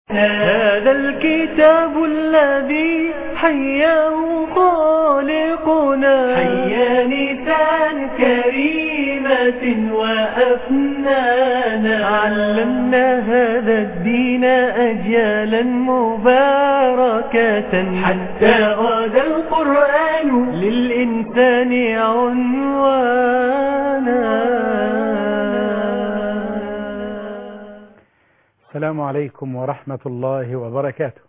هذا الكتاب الذي حياه خالقنا، حيا نساء كريمة وأفنانا، علمنا هذا الدين أجيالا مباركة، حتى غدا القرآن للإنسان عنوانا. السلام عليكم ورحمة الله وبركاته.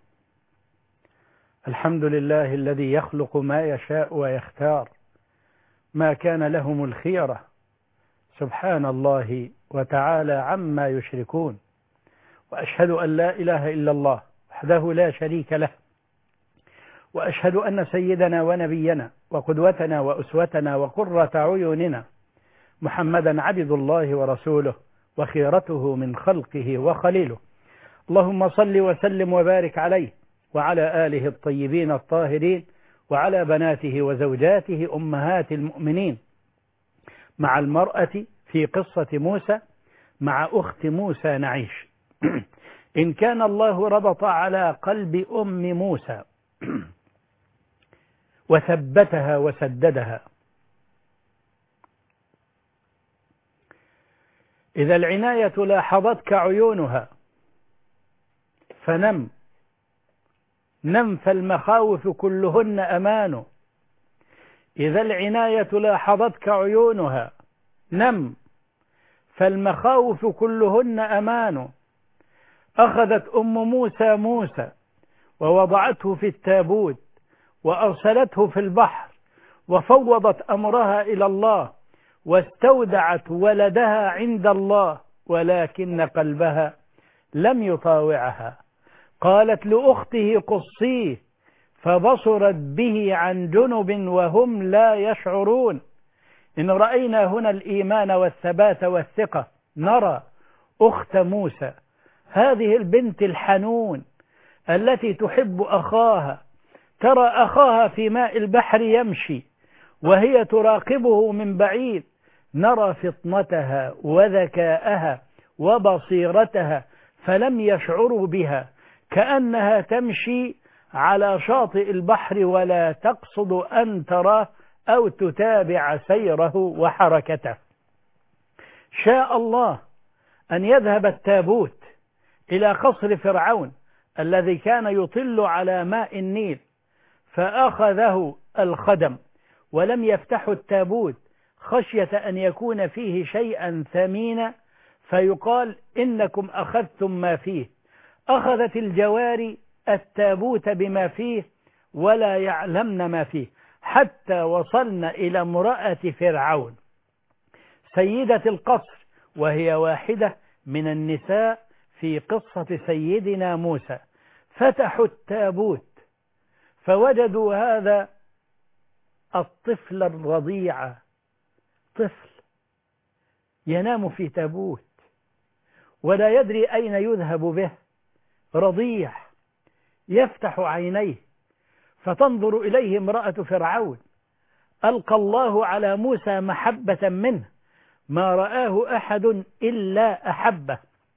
الحمد لله الذي يخلق ما يشاء ويختار، ما كان لهم الخيرة، سبحان الله وتعالى عما يشركون. وأشهد أن لا إله إلا الله وحده لا شريك له، وأشهد أن سيدنا ونبينا وقدوتنا وأسوتنا وقرة عيوننا محمدا عبد الله ورسوله وخيرته من خلقه وخليله. اللهم صل وسلم وبارك عليه وعلى آله الطيبين الطاهرين وعلى بناته وزوجاته أمهات المؤمنين، مع المرأة في قصة موسى مع أخت موسى نعيش. إن كان الله ربط على قلب أم موسى وثبتها وسددها، إذا العناية لاحظتك عيونها فنم فالمخاوف كلهن أمان. إذا العناية لاحظتك عيونها نم فالمخاوف كلهن أمان. أخذت أم موسى ووضعته في التابوت وأرسلته في البحر وفوضت أمرها إلى الله واستودعت ولدها عند الله، ولكن قلبها لم يطاوعها. قالت لأخته قصيه فبصرت به عن جنب وهم لا يشعرون. إن رأينا هنا الإيمان والثبات والثقة نرى أخت موسى، هذه البنت الحنون التي تحب أخاها، ترى أخاها في ماء البحر يمشي وهي تراقبه من بعيد، نرى فطنتها وذكاءها وبصيرتها، فلم يشعروا بها، كأنها تمشي على شاطئ البحر ولا تقصد أن تراه أو تتابع سيره وحركته. شاء الله أن يذهب التابوت إلى قصر فرعون الذي كان يطل على ماء النيل، فأخذه الخدم ولم يفتحوا التابوت خشية أن يكون فيه شيئا ثمينا فيقال إنكم أخذتم ما فيه. أخذت الجواري التابوت بما فيه ولا يعلمن ما فيه، حتى وصلنا إلى امرأة فرعون سيدة القصر، وهي واحدة من النساء في قصة سيدنا موسى. فتحوا التابوت فوجدوا هذا الطفل الرضيع، طفل ينام في تابوت ولا يدري أين يذهب به، رضيع يفتح عينيه فتنظر إليه امرأة فرعون. ألقى الله على موسى محبة منه، ما رآه أحد إلا أحبه.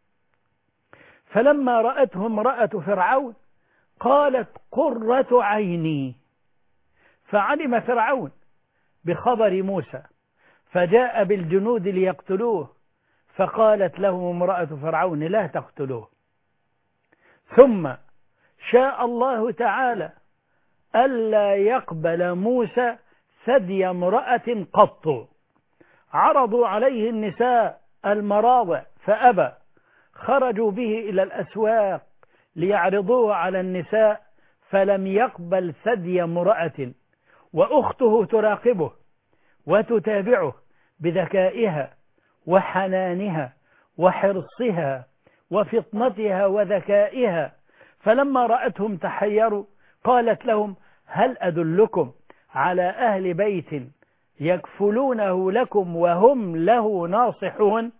فلما رأته امرأة فرعون قالت قرة عيني، فعلم فرعون بخبر موسى فجاء بالجنود ليقتلوه، فقالت له امرأة فرعون لا تقتلوه. ثم شاء الله تعالى ألا يقبل موسى ثدي امرأة قط. عرضوا عليه النساء المراضع فأبى، خرجوا به إلى الأسواق ليعرضوه على النساء فلم يقبل ثدي امرأة. وأخته تراقبه وتتابعه بذكائها وحنانها وحرصها وفطنتها وذكائها، فلما رأتهم تحيروا قالت لهم هل أدلكم على أهل بيت يكفلونه لكم وهم له ناصحون؟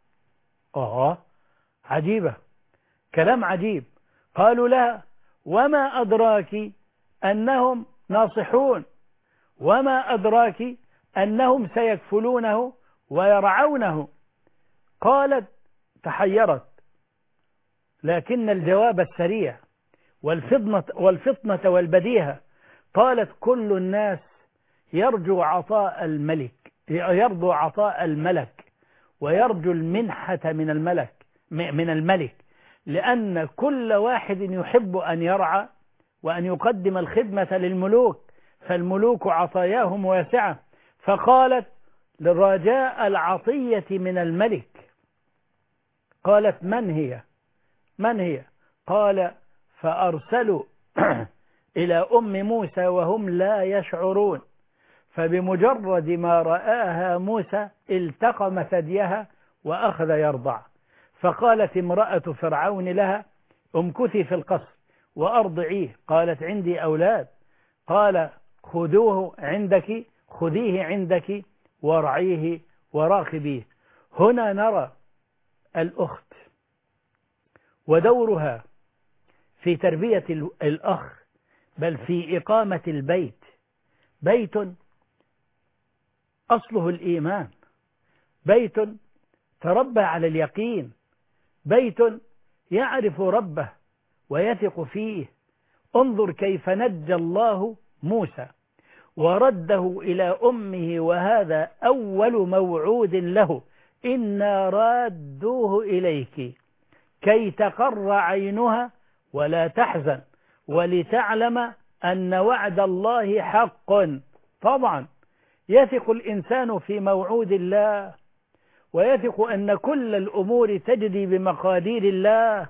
عجيبة، كلام عجيب. قالوا لها وما أدراك أنهم ناصحون، وما أدراك أنهم سيكفلونه ويرعونه. قالت تحيرت لكن الجواب السريع والفطنة والبديهة قالت كل الناس يرجو عطاء الملك ويرجو المنحة من الملك لأن كل واحد يحب أن يرعى وأن يقدم الخدمة للملوك، فالملوك عطاياهم واسعة. فقالت لرجاء العطية من الملك. قالت من هي؟ قال فأرسلوا إلى أم موسى وهم لا يشعرون، فبمجرد ما رآها موسى التقم ثديها وأخذ يرضع. فقالت امرأة فرعون لها امكثي في القصر وأرضعيه. قالت عندي أولاد. قال خذيه عندك وارعيه وراقبيه. هنا نرى الأخت ودورها في تربية الأخ، بل في إقامة البيت. بيت أصله الإيمان، بيت تربى على اليقين، بيت يعرف ربه ويثق فيه. انظر كيف نجى الله موسى ورده إلى أمه، وهذا أول موعود له: إنا رادوه إليك كي تقر عينها ولا تحزن ولتعلم أن وعد الله حق. طبعا يثق الإنسان في موعود الله، ويثق أن كل الأمور تجري بمقادير الله.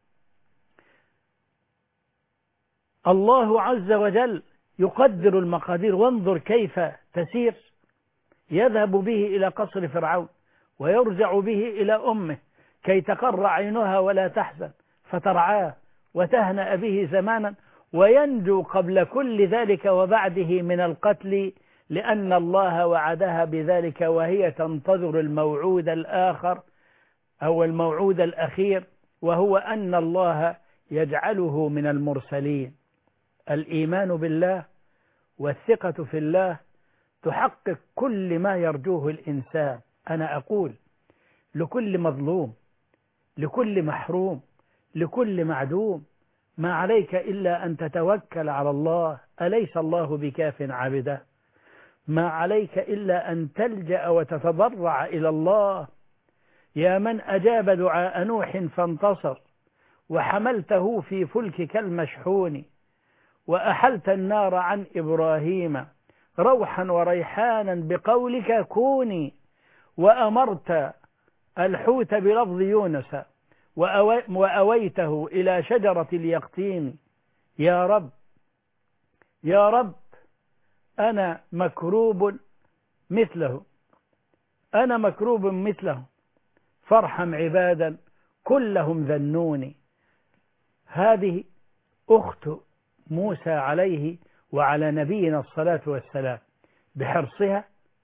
الله عز وجل يقدر المقادير. وانظر كيف تسير، يذهب به إلى قصر فرعون ويرجع به إلى أمه كي تقر عينها ولا تحزن، فترعاه وتهنأ به زمانا، وينجو قبل كل ذلك وبعده من القتل، لأن الله وعدها بذلك وهي تنتظر الموعود الآخر أو الموعود الأخير، وهو أن الله يجعله من المرسلين. الإيمان بالله والثقة في الله تحقق كل ما يرجوه الإنسان. أنا أقول لكل مظلوم، لكل محروم، لكل معدوم: ما عليك إلا أن تتوكل على الله، أليس الله بكاف عبده؟ ما عليك إلا أن تلجأ وتتضرع إلى الله. يا من أجاب دعاء نوح فانتصر، وحملته في فلكك المشحون، وأحلت النار عن إبراهيم روحا وريحانا بقولك كوني، وأمرت الحوت بلفظ يونس وأويته إلى شجرة اليقطين. يا رب يا رب، أنا مكروب مثله، أنا مكروب مثله، فارحم عبادا كلهم ذنوني. هذه أخت موسى عليه وعلى نبينا الصلاة والسلام، بحرصها،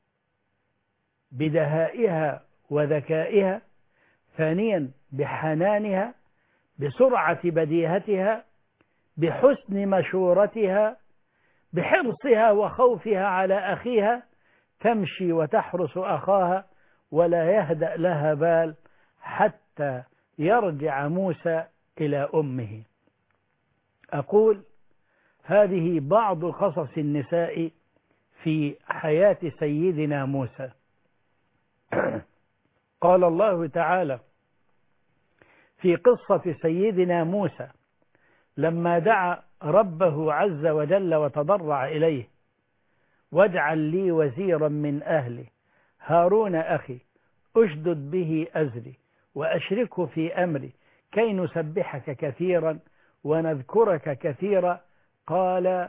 بدهائها وذكائها، ثانيا بحنانها، بسرعة بديهتها، بحسن مشورتها، بحرصها وخوفها على أخيها، تمشي وتحرس أخاها ولا يهدأ لها بال حتى يرجع موسى إلى أمه. أقول هذه بعض قصص النساء في حياة سيدنا موسى. قال الله تعالى في قصة سيدنا موسى لما دعا ربه عز وجل وتضرع إليه: واجعل لي وزيرا من أهلي هارون أخي أشدد به أزري وأشركه في أمري كي نسبحك كثيرا ونذكرك كثيرا. قال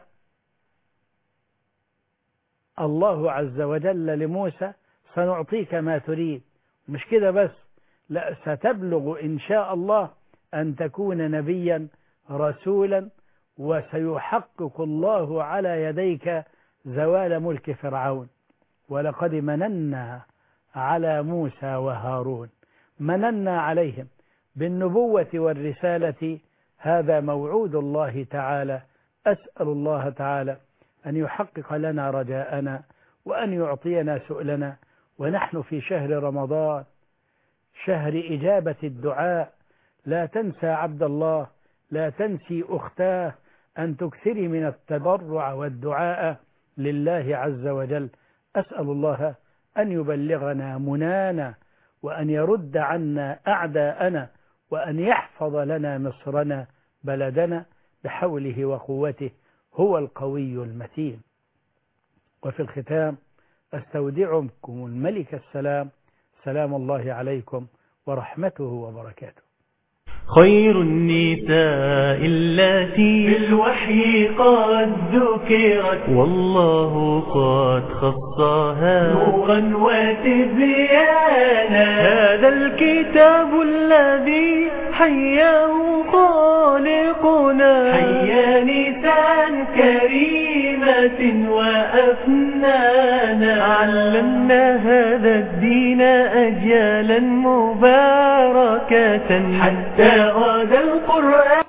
الله عز وجل لموسى: سنعطيك ما تريد. مش كده بس، لا، ستبلغ إن شاء الله أن تكون نبيا رسولا، وسيحقق الله على يديك زوال ملك فرعون. ولقد مننا على موسى وهارون، مننا عليهم بالنبوة والرسالة. هذا موعود الله تعالى. أسأل الله تعالى أن يحقق لنا رجاءنا وأن يعطينا سؤلنا، ونحن في شهر رمضان، شهر إجابة الدعاء، لا تنسى عبد الله، لا تنسي أختاه أن تكثري من التضرع والدعاء لله عز وجل. أسأل الله أن يبلغنا منانا، وأن يرد عنا أعداءنا، وأن يحفظ لنا مصرنا بلدنا بحوله وقوته، هو القوي المتين. وفي الختام أستودعكم الملك السلام، سلام الله عليكم ورحمته وبركاته. خير النساء التي في الوحي قد ذكرت، والله قد خصها نورا وتبيانا. هذا الكتاب الذي حياه خالقنا، حيا نساء كريمة وأفنانا. علمنا هذا الدين أجيالا مباركة حتى غدا